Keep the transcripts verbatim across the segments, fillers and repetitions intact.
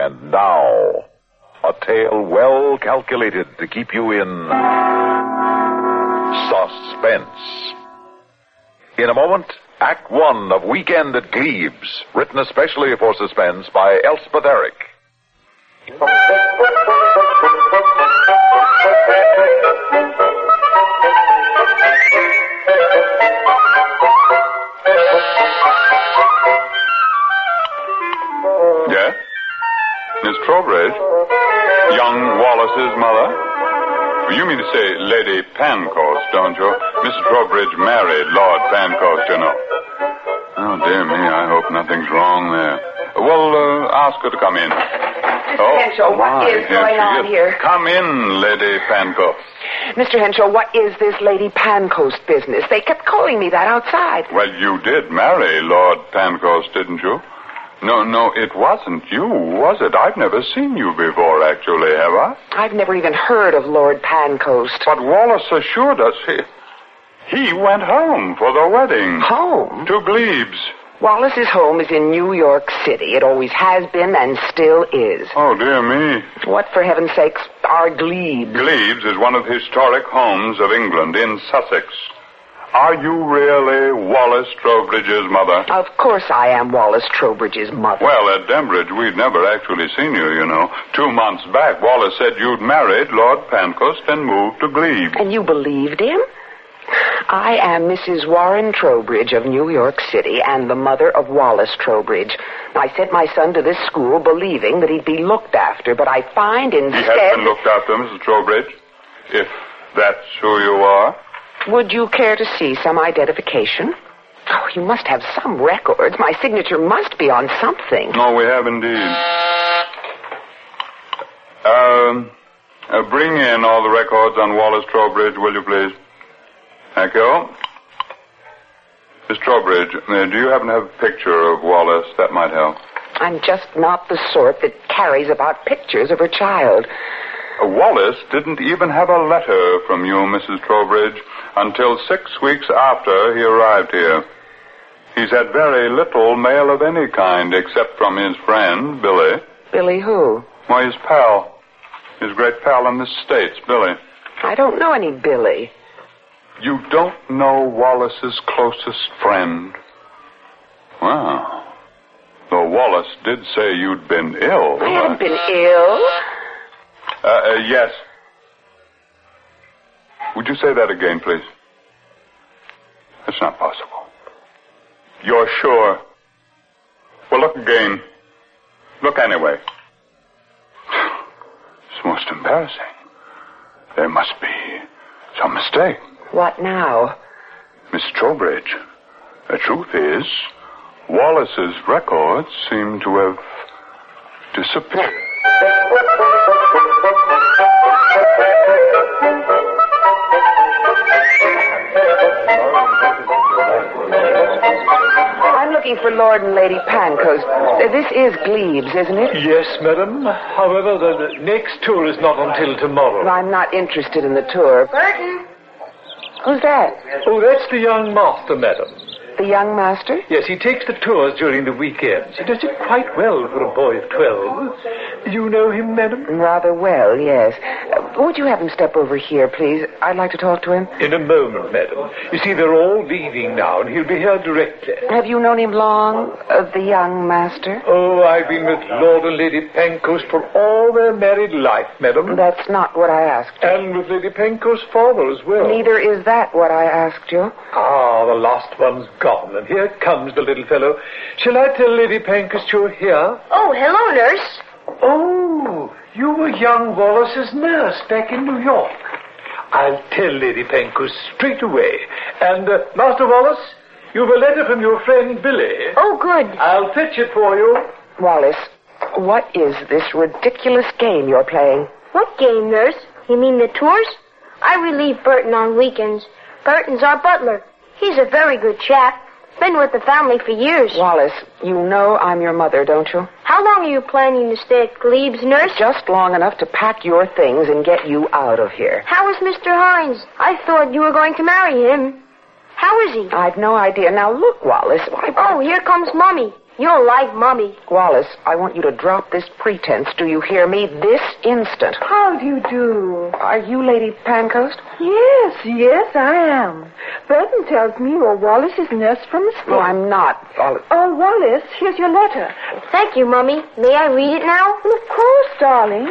And now, a tale well calculated to keep you in suspense. In a moment, Act One of Weekend at Glebes, written especially for suspense by Elspeth Eric. Yes? Miss Trowbridge? Young Wallace's mother? You mean to say Lady Pancoast, don't you? Missus Trowbridge married Lord Pancoast, you know. Oh, dear me, I hope nothing's wrong there. Well, uh, ask her to come in. Mister Oh, Henshaw, what my, is going on is. here? Come in, Lady Pancoast. Mister Henshaw, what is this Lady Pancoast business? They kept calling me that outside. Well, you did marry Lord Pancoast, didn't you? No, no, it wasn't you, was it? I've never seen you before, actually, have I? I've never even heard of Lord Pancoast. But Wallace assured us he... He went home for the wedding. Home? To Glebes. Wallace's home is in New York City. It always has been and still is. Oh, dear me. What, for heaven's sakes, are Glebes? Glebes is one of the historic homes of England in Sussex. Are you really Wallace Trowbridge's mother? Of course I am Wallace Trowbridge's mother. Well, at Dembridge, we'd never actually seen you, you know. Two months back, Wallace said you'd married Lord Pancoast and moved to Glebes. And you believed him? I am Missus Warren Trowbridge of New York City and the mother of Wallace Trowbridge. I sent my son to this school believing that he'd be looked after, but I find instead... He has been looked after, Missus Trowbridge, if that's who you are. Would you care to see some identification? Oh, you must have some records. My signature must be on something. No, we have indeed. Um, uh, bring in all the records on Wallace Trowbridge, will you please? Thank you. Miss Trowbridge, uh, do you happen to have a picture of Wallace? That might help. I'm just not the sort that carries about pictures of her child. Uh, Wallace didn't even have a letter from you, Missus Trowbridge, until six weeks after he arrived here. He's had very little mail of any kind, except from his friend, Billy. Billy who? Why, his pal. His great pal in the States, Billy. I don't know any Billy. You don't know Wallace's closest friend? Well, though Wallace did say you'd been ill. I haven't been ill. Uh, uh, yes. Would you say that again, please? That's not possible. You're sure? Well, look again. Look anyway. It's most embarrassing. There must be some mistake. What now? Miss Trowbridge, the truth is, Wallace's records seem to have disappeared. I'm looking for Lord and Lady Pancoast. Uh, This is Glebes, isn't it? Yes, madam. However, the next tour is not until tomorrow. I'm not interested in the tour. Burton. Who's that? Oh, that's the young master, madam. The young master? Yes, he takes the tours during the weekends. He does it quite well for a boy of twelve. You know him, madam? Rather well, yes. Uh, would you have him step over here, please? I'd like to talk to him. In a moment, madam. You see, they're all leaving now, and he'll be here directly. Have you known him long, uh, the young master? Oh, I've been with Lord and Lady Pancoast for all their married life, madam. That's not what I asked you. And with Lady Pancoast's father as well. Neither is that what I asked you. Ah, the last one's gone, and here comes the little fellow. Shall I tell Lady Pancoast you're here? Oh, hello, nurse. Oh, you were young Wallace's nurse back in New York. I'll tell Lady Pancoast straight away. And, uh, Master Wallace, you've a letter from your friend Billy. Oh, good. I'll fetch it for you. Wallace, what is this ridiculous game you're playing? What game, nurse? You mean the tours? I relieve Burton on weekends. Burton's our butler. He's a very good chap. Been with the family for years. Wallace, you know I'm your mother, don't you? How long are you planning to stay at Glebes, nurse? Just long enough to pack your things and get you out of here. How is Mister Hines? I thought you were going to marry him. How is he? I've no idea. Now, look, Wallace. I... Oh, here comes Mommy. You'll like Mummy. Wallace, I want you to drop this pretense. Do you hear me? This instant. How do you do? Are you Lady Pancoast? Yes, yes, I am. Burton tells me you're Wallace's nurse from the States. No, I'm not. Wallace. Oh, Wallace, here's your letter. Thank you, Mummy. May I read it now? Of course, darling.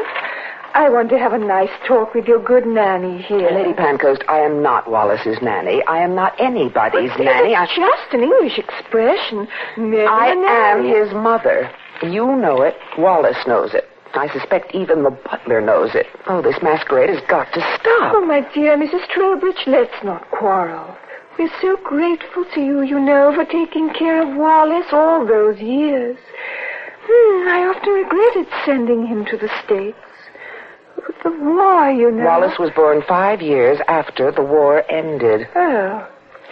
I want to have a nice talk with your good nanny here. Lady Pancoast, I am not Wallace's nanny. I am not anybody's But nanny. It's I... just an English expression. Never I am nanny. his mother. You know it. Wallace knows it. I suspect even the butler knows it. Oh, this masquerade has got to stop. Oh, my dear Missus Trowbridge, let's not quarrel. We're so grateful to you, you know, for taking care of Wallace all those years. Hmm, I often regretted sending him to the States. But the war, you know. Wallace was born five years after the war ended. Oh.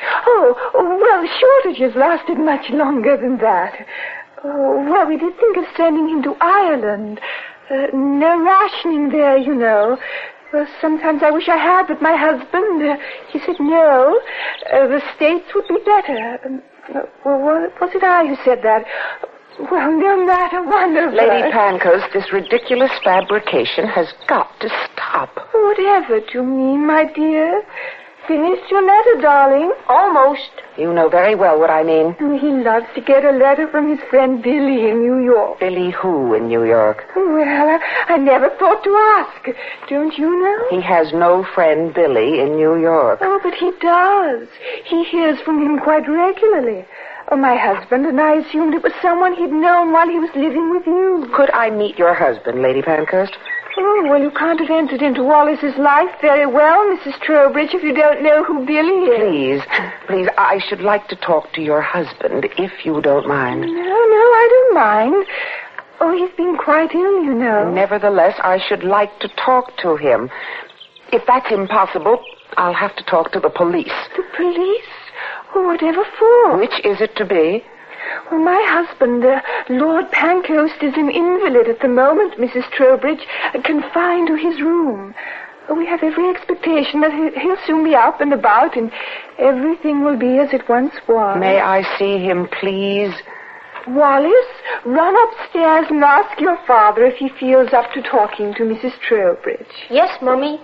Oh, oh, well, shortages lasted much longer than that. Oh, well, we did think of sending him to Ireland. Uh, no rationing there, you know. Well, sometimes I wish I had, but my husband, uh, he said no. Uh, the States would be better. Um, uh, well, was it I who said that? Well, no matter, wonderful. Lady Pancoast, this ridiculous fabrication has got to stop. Whatever do you mean, my dear? Finished your letter, darling? Almost. You know very well what I mean. He loves to get a letter from his friend Billy in New York. Billy who in New York? Well, I, I never thought to ask. Don't you know? He has no friend Billy in New York. Oh, but he does. He hears from him quite regularly. Oh, my husband and I assumed it was someone he'd known while he was living with you. Could I meet your husband, Lady Pancoast? Oh, well, you can't have entered into Wallace's life very well, Missus Trowbridge, if you don't know who Billy is. Please, please, I should like to talk to your husband, if you don't mind. No, no, I don't mind. Oh, he's been quite ill, you know. Nevertheless, I should like to talk to him. If that's impossible, I'll have to talk to the police. The police? Oh, whatever for? Which is it to be? Well, my husband, uh, Lord Pancoast, is an invalid at the moment, Missus Trowbridge, uh, confined to his room. Oh, we have every expectation that he- he'll soon be up and about, and everything will be as it once was. May I see him, please? Wallace, run upstairs and ask your father if he feels up to talking to Missus Trowbridge. Yes, Mummy.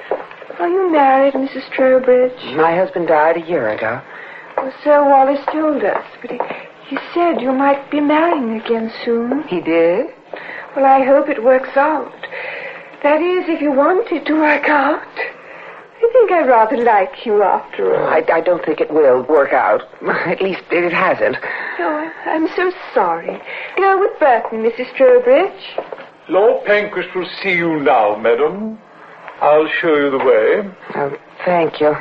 Are you married, Missus Trowbridge? My husband died a year ago. Well, so Wallace told us, but he, he said you might be marrying again soon. He did? Well, I hope it works out. That is, if you want it to work out. I think I rather like you after all. I, I don't think it will work out. At least it hasn't. Oh, I'm so sorry. Go with Burton, Missus Trowbridge. Lord Pankhurst will see you now, madam. I'll show you the way. Oh, thank you.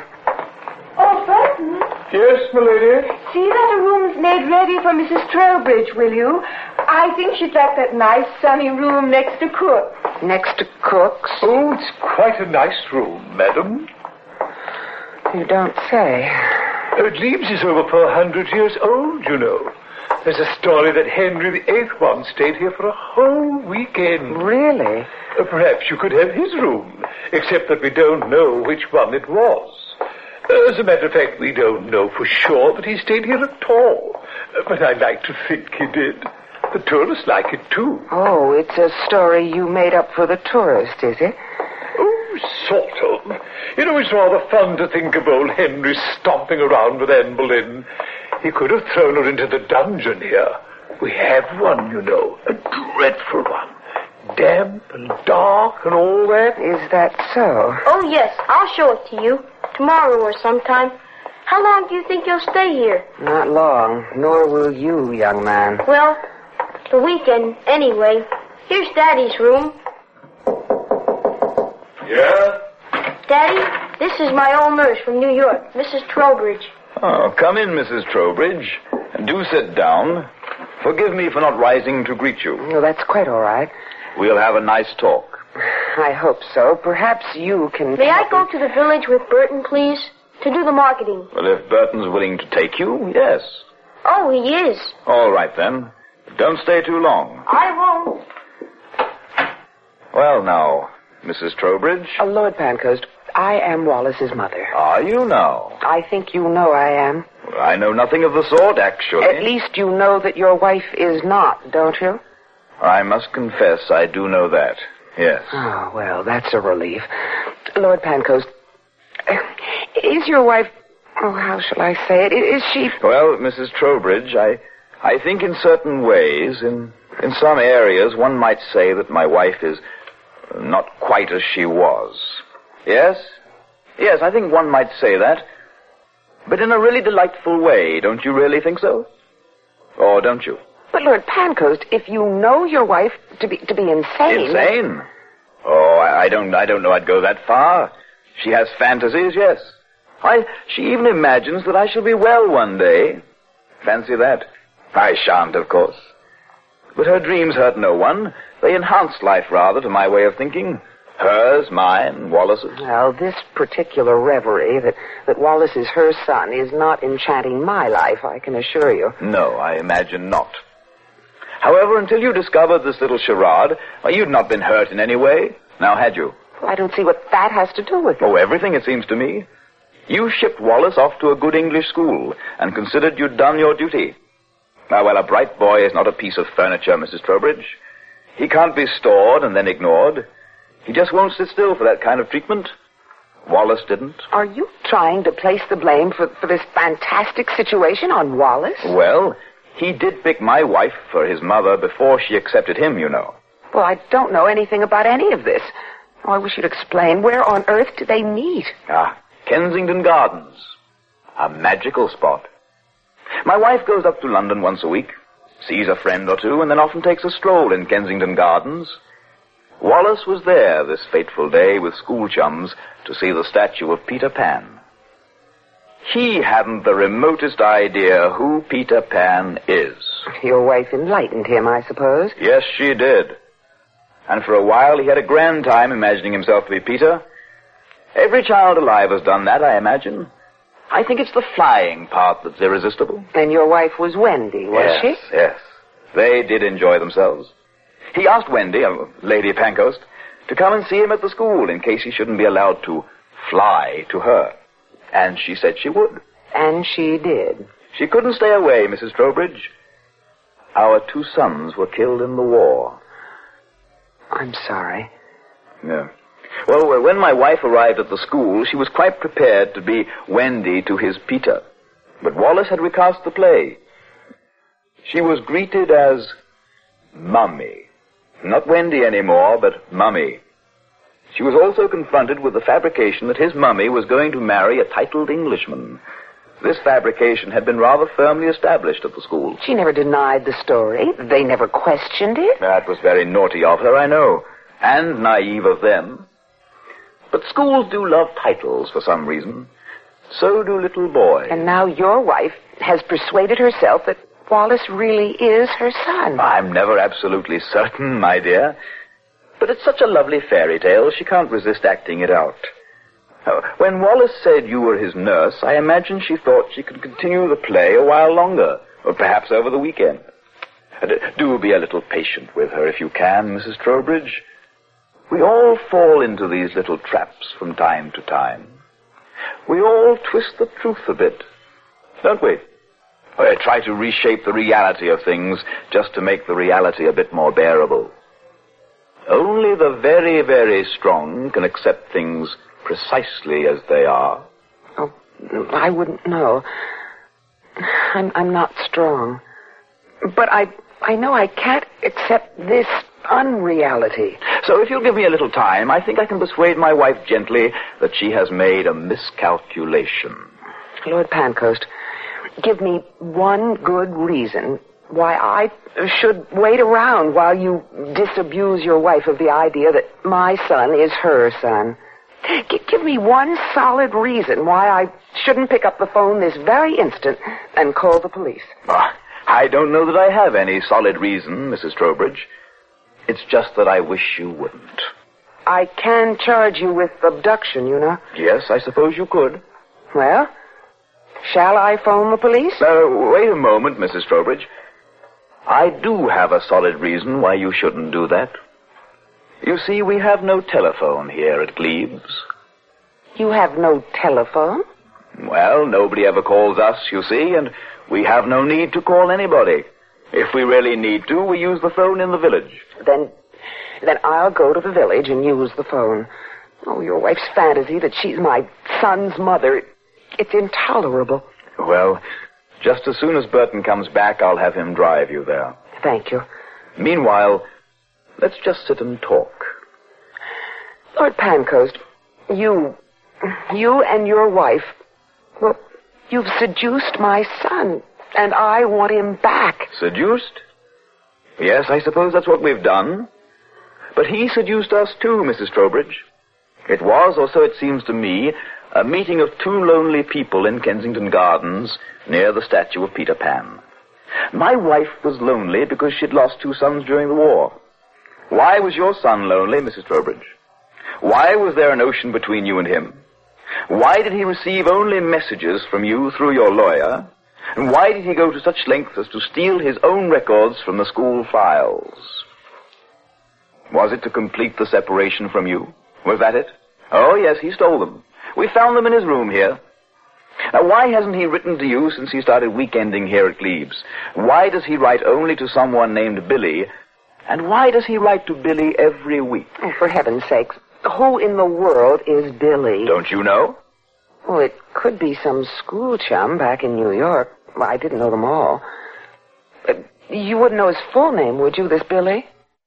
Oh, Burton. Yes, my lady? See that a room's made ready for Missus Trowbridge, will you? I think she'd like that nice sunny room next to Cook. Next to Cook's? Oh, it's quite a nice room, madam. You don't say. Uh, Leeds is over four hundred years old, you know. There's a story that Henry the Eighth once stayed here for a whole weekend. Really? Uh, perhaps you could have his room, except that we don't know which one it was. Uh, as a matter of fact, we don't know for sure that he stayed here at all. Uh, but I like to think he did. The tourists like it, too. Oh, it's a story you made up for the tourist, is it? Oh, sort of. You know, it's rather fun to think of old Henry stomping around with Anne Boleyn. He could have thrown her into the dungeon here. We have one, you know, a dreadful one. Damp and dark and all that. Is that so? Oh, yes, I'll show it to you. Tomorrow or sometime. How long do you think you'll stay here? Not long, nor will you, young man. Well, the weekend, anyway. Here's Daddy's room. Yeah? Daddy, this is my old nurse from New York, Missus Trowbridge. Oh, come in, Missus Trowbridge. Do sit down. Forgive me for not rising to greet you. No, that's quite all right. We'll have a nice talk. I hope so. Perhaps you can... May I go to the village with Burton, please? To do the marketing. Well, if Burton's willing to take you, yes. Oh, he is. All right, then. Don't stay too long. I won't. Well, now, Missus Trowbridge. Uh, Lord Pancoast, I am Wallace's mother. Are you now? I think you know I am. I know nothing of the sort, actually. At least you know that your wife is not, don't you? I must confess I do know that, yes. Oh, well, that's a relief. Lord Pancoast, is your wife... Oh, how shall I say it? Is she... Well, Missus Trowbridge, I, I think in certain ways, in, in some areas, one might say that my wife is not quite as she was. Yes? Yes, I think one might say that. But in a really delightful way, don't you really think so? Or don't you? But, Lord Pancoast, if you know your wife to be to be insane... Insane? Oh, I, I don't I don't know I'd go that far. She has fantasies, yes. I, she even imagines that I shall be well one day. Fancy that. I shan't, of course. But her dreams hurt no one. They enhance life, rather, to my way of thinking. Hers, mine, Wallace's. Well, this particular reverie that, that Wallace is her son is not enchanting my life, I can assure you. No, I imagine not. However, until you discovered this little charade, well, you'd not been hurt in any way. Now, had you? Well, I don't see what that has to do with it. Oh, everything, it seems to me. You shipped Wallace off to a good English school and considered you'd done your duty. Now, well, a bright boy is not a piece of furniture, Missus Trowbridge. He can't be stored and then ignored. He just won't sit still for that kind of treatment. Wallace didn't. Are you trying to place the blame for, for this fantastic situation on Wallace? Well, he did pick my wife for his mother before she accepted him, you know. Well, I don't know anything about any of this. Oh, I wish you'd explain. Where on earth did they meet? Ah, Kensington Gardens. A magical spot. My wife goes up to London once a week, sees a friend or two, and then often takes a stroll in Kensington Gardens. Wallace was there this fateful day with school chums to see the statue of Peter Pan. He hadn't the remotest idea who Peter Pan is. Your wife enlightened him, I suppose. Yes, she did. And for a while he had a grand time imagining himself to be Peter. Every child alive has done that, I imagine. I think it's the flying part that's irresistible. And your wife was Wendy, was yes, she? Yes, they did enjoy themselves. He asked Wendy, uh, Lady Pancoast, to come and see him at the school in case he shouldn't be allowed to fly to her. And she said she would. And she did. She couldn't stay away, Missus Trowbridge. Our two sons were killed in the war. I'm sorry. Yeah. Well, when my wife arrived at the school, she was quite prepared to be Wendy to his Peter. But Wallace had recast the play. She was greeted as Mummy. Not Wendy anymore, but Mummy. She was also confronted with the fabrication that his mummy was going to marry a titled Englishman. This fabrication had been rather firmly established at the school. She never denied the story. They never questioned it. That was very naughty of her, I know, and naive of them. But schools do love titles for some reason. So do little boys. And now your wife has persuaded herself that Wallace really is her son. I'm never absolutely certain, my dear. But it's such a lovely fairy tale, she can't resist acting it out. When Wallace said you were his nurse, I imagine she thought she could continue the play a while longer, or perhaps over the weekend. Do be a little patient with her if you can, Missus Trowbridge. We all fall into these little traps from time to time. We all twist the truth a bit, don't we? Or try to reshape the reality of things just to make the reality a bit more bearable. Only the very, very strong can accept things precisely as they are. Oh, I wouldn't know. I'm, I'm not strong. But I, I know I can't accept this unreality. So if you'll give me a little time, I think I can persuade my wife gently that she has made a miscalculation. Lord Pancoast, give me one good reason why I should wait around while you disabuse your wife of the idea that my son is her son. G- give me one solid reason why I shouldn't pick up the phone this very instant and call the police. Oh, I don't know that I have any solid reason, Missus Trowbridge. It's just that I wish you wouldn't. I can charge you with abduction, you know. Yes, I suppose you could. Well, shall I phone the police? Uh, wait a moment, Missus Trowbridge. I do have a solid reason why you shouldn't do that. You see, we have no telephone here at Glebes. You have no telephone? Well, nobody ever calls us, you see, and we have no need to call anybody. If we really need to, we use the phone in the village. Then, then I'll go to the village and use the phone. Oh, your wife's fantasy that she's my son's mother, it's intolerable. Well, just as soon as Burton comes back, I'll have him drive you there. Thank you. Meanwhile, let's just sit and talk. Lord Pancoast, you, you and your wife, well, you've seduced my son, and I want him back. Seduced? Yes, I suppose that's what we've done. But he seduced us too, Missus Trowbridge. It was, or so it seems to me, a meeting of two lonely people in Kensington Gardens near the statue of Peter Pan. My wife was lonely because she'd lost two sons during the war. Why was your son lonely, Missus Trowbridge? Why was there an ocean between you and him? Why did he receive only messages from you through your lawyer? And why did he go to such lengths as to steal his own records from the school files? Was it to complete the separation from you? Was that it? Oh, yes, he stole them. We found them in his room here. Now, why hasn't he written to you since he started weekending here at Glebes? Why does he write only to someone named Billy? And why does he write to Billy every week? Oh, for heaven's sakes, who in the world is Billy? Don't you know? Well, it could be some school chum back in New York. Well, I didn't know them all. But you wouldn't know his full name, would you, this Billy?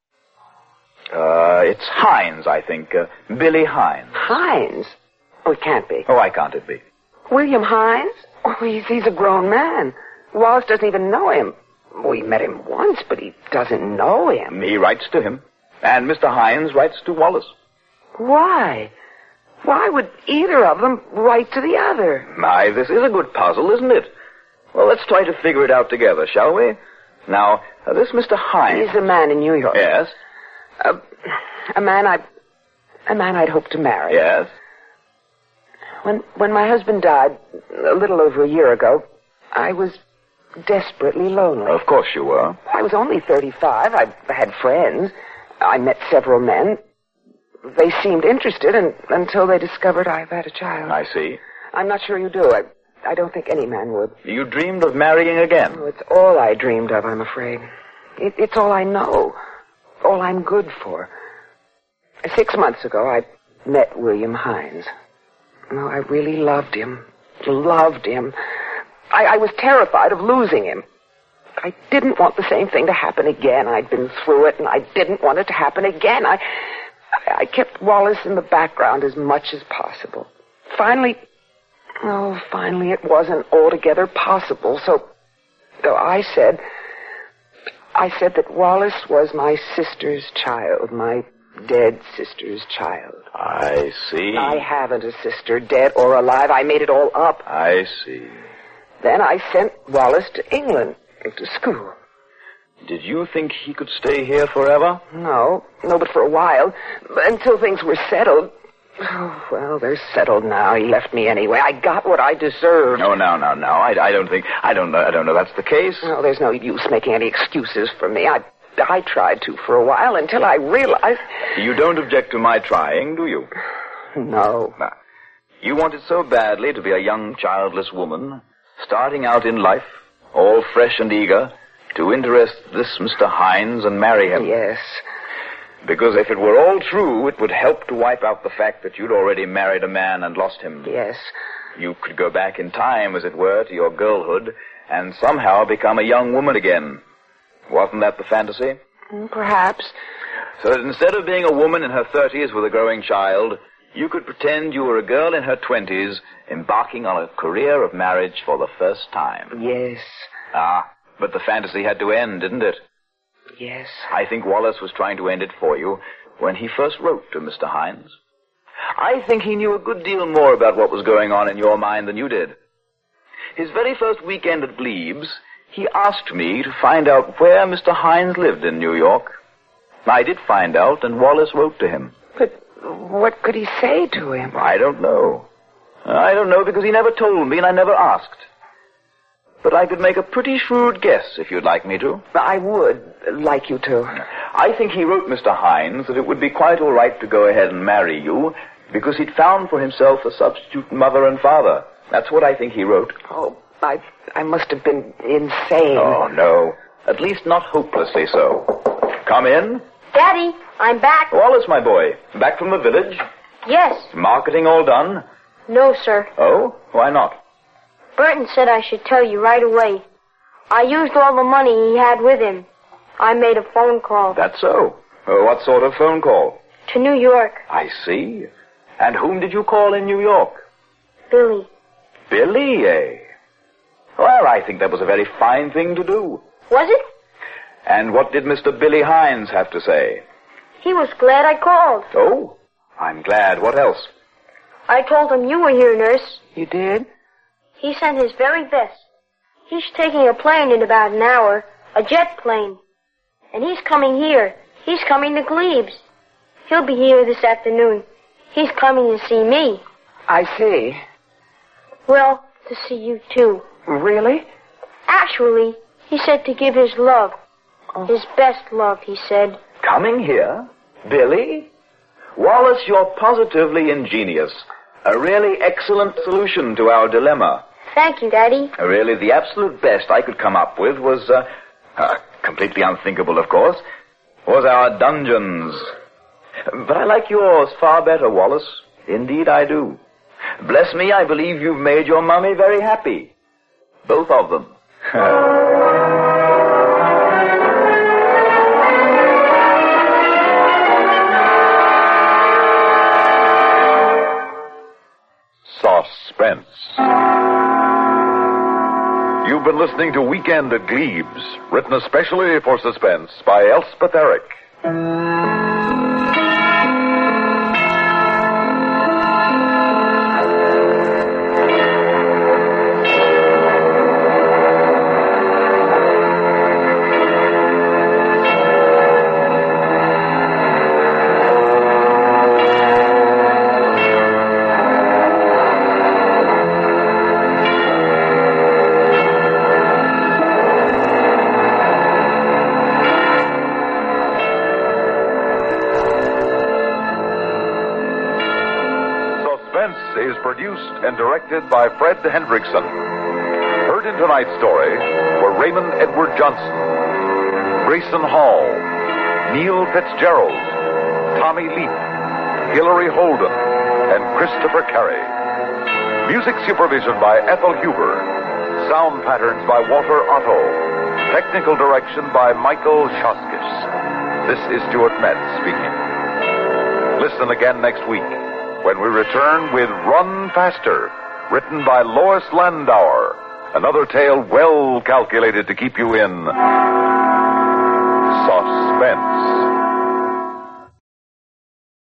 Uh, it's Hines, I think. Uh, Billy Hines. Hines? Oh, it can't be. Oh, why can't it be? William Hines? Oh, he's, he's a grown man. Wallace doesn't even know him. We met him once, but he doesn't know him. He writes to him. And Mister Hines writes to Wallace. Why? Why would either of them write to the other? My, this is a good puzzle, isn't it? Well, let's try to figure it out together, shall we? Now, uh, this Mister Hines... He's a man in New York. Yes. Uh, a man I... A man I'd hoped to marry. Yes. When when my husband died, a little over a year ago, I was desperately lonely. Of course you were. I was only thirty-five. I had friends. I met several men. They seemed interested and, until they discovered I've had a child. I see. I'm not sure you do. I, I don't think any man would. You dreamed of marrying again? Oh, it's all I dreamed of, I'm afraid. It, it's all I know. All I'm good for. Six months ago, I met William Hines. Oh, I really loved him. Loved him. I, I was terrified of losing him. I didn't want the same thing to happen again. I'd been through it, and I didn't want it to happen again. I, I, I kept Wallace in the background as much as possible. Finally, oh, finally it wasn't altogether possible, so, so I said, I said that Wallace was my sister's child, my dead sister's child. I see. I haven't a sister, dead or alive. I made it all up. I see. Then I sent Wallace to England, to school. Did you think he could stay here forever? No, no, but for a while, until things were settled. Oh, well, they're settled now. He left me anyway. I got what I deserved. No, no, no, no. I, I don't think, I don't know, I don't know that's the case. No, there's no use making any excuses for me. I, I tried to for a while until I realized... You don't object to my trying, do you? No. Nah. You wanted so badly to be a young, childless woman, starting out in life, all fresh and eager, to interest this Mister Hines and marry him. Yes. Because if it were all true, it would help to wipe out the fact that you'd already married a man and lost him. Yes. You could go back in time, as it were, to your girlhood, and somehow become a young woman again. Wasn't that the fantasy? Perhaps. So that instead of being a woman in her thirties with a growing child, you could pretend you were a girl in her twenties, embarking on a career of marriage for the first time. Yes. Ah, but the fantasy had to end, didn't it? Yes. I think Wallace was trying to end it for you when he first wrote to Mister Hines. I think he knew a good deal more about what was going on in your mind than you did. His very first weekend at Glebes, he asked me to find out where Mister Hines lived in New York. I did find out, and Wallace wrote to him. But what could he say to him? I don't know. I don't know because he never told me and I never asked. But I could make a pretty shrewd guess if you'd like me to. I would like you to. I think he wrote Mister Hines that it would be quite all right to go ahead and marry you because he'd found for himself a substitute mother and father That's what I think he wrote. Oh, I, I must have been insane. Oh, no. At least not hopelessly so. Come in. Daddy, I'm back. Wallace, my boy. Back from the village? Yes. Marketing all done? No, sir. Oh? Why not? Burton said I should tell you right away. I used all the money he had with him. I made a phone call. That's so. Uh, what sort of phone call? To New York. I see. And whom did you call in New York? Billy. Billy, eh? Well, I think that was a very fine thing to do. Was it? And what did Mister Billy Hines have to say? He was glad I called. Oh, I'm glad. What else? I told him you were here, nurse. You did? He sent his very best. He's taking a plane in about an hour, a jet plane. And he's coming here. He's coming to Glebes. He'll be here this afternoon. He's coming to see me. I see. Well, to see you, too. Really? Actually, he said to give his love. Oh. His best love, he said. Coming here? Billy? Wallace, you're positively ingenious. A really excellent solution to our dilemma. Thank you, Daddy. Really, the absolute best I could come up with was, uh, uh, completely unthinkable, of course, was our dungeons. But I like yours far better, Wallace. Indeed I do. Bless me, I believe you've made your mummy very happy. Both of them. Suspense. You've been listening to Weekend at Glebes, written especially for Suspense by Elspeth Eric. Is produced and directed by Fred Hendrickson. Heard in tonight's story were Raymond Edward Johnson, Grayson Hall, Neil Fitzgerald, Tommy Leap, Hilary Holden, and Christopher Carey. Music supervision by Ethel Huber. Sound patterns by Walter Otto. Technical direction by Michael Shoskis. This is Stuart Metz speaking. Listen again next week when we return with Run Faster, written by Lois Landauer. Another tale well calculated to keep you in suspense.